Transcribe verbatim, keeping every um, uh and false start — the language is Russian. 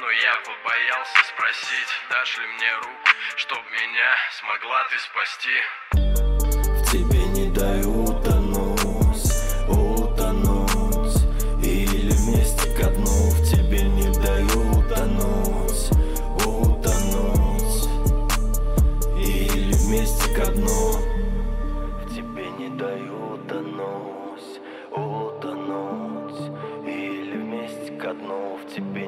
но я побоялся спросить, дашь ли мне руку, чтоб меня смогла ты спасти. В тебе не дай утонуть, утонуть, или вместе ко дну. В тебе не дай утонуть, утонуть, или вместе ко дну. В тебе не дай утонуть, утонуть, или вместе ко дну. В тебе